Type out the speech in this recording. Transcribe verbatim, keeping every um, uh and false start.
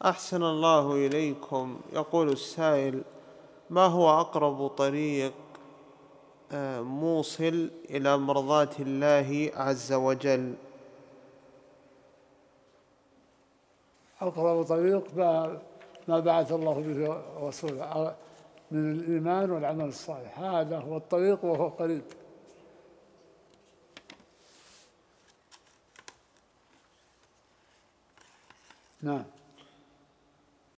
أحسن الله إليكم. يقول السائل: ما هو أقرب طريق موصل إلى مرضاة الله عز وجل؟ أقرب طريق ما بعث الله به رسوله من الإيمان والعمل الصالح، هذا هو الطريق وهو قريب. نعم.